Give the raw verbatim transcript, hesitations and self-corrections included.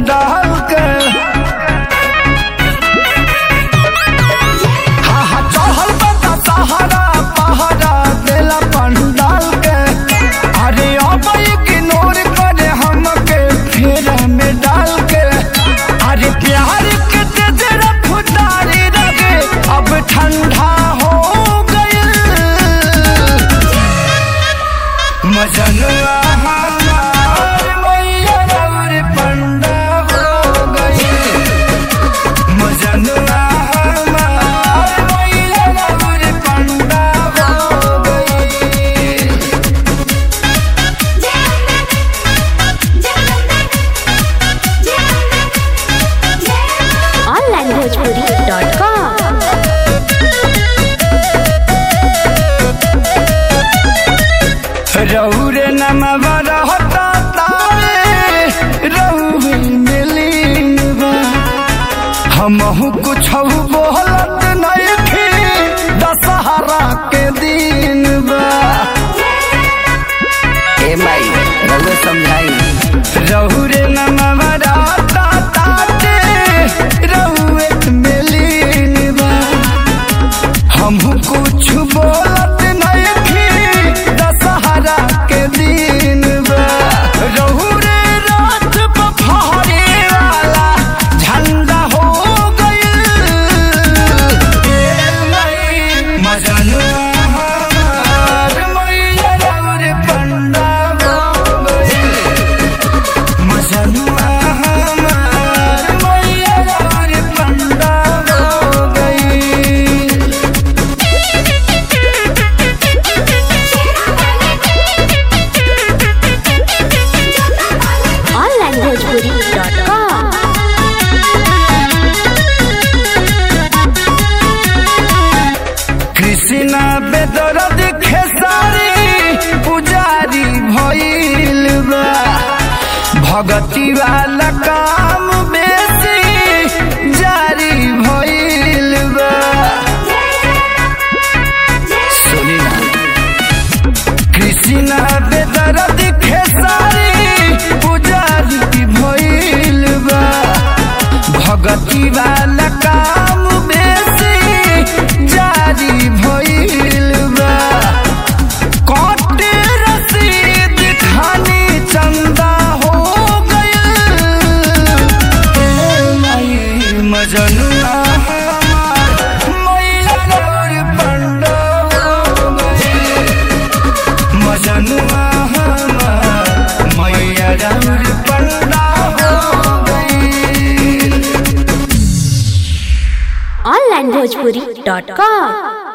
डाल के हाँ हाँ चढ़ल बता सहारा पहाड़ा देला पंडाल के अरे अब इग्नोर करे हमके फेरा में डाल के अरे प्यार के तेज रफ्तारी रगे अब ठंडा हो गई मजनुआ रौरे नमवा रहता तारे रौवे मिलीन बा हमहू कुछ बोलत नहीं थी दशहरा के दिन बा ए माई रौवे समझाई रौरे नमवा रहता तारे रौवे मिलीन बा हमहू कुछ बोलत नहीं थी दशहरा के दिन बा रहुरे रात बफारे वाला झंडा हो गई मजनुआ हमार मैया रौरे पंडा हो गई मजनुआ हमार मैया रौरे पंडा हो गई कृष्णा बेदर्द खेसारी पुजारी भइल बा भगती वाला काम बेसी जारी भइल बा सुनी ना कृष्णा बेदर्द खेसारी पुजारी भइल बा भगती वाला काम बेसी जारी भइल बा कटे रसीद खानी चंदा हो गइल मजनुआ हमार मैया रौरे पंडा हो गइल मजनुआ हमार मैया रौरे पंडा हो गइल ऑनलाइन भोजपुरी डॉट कॉम।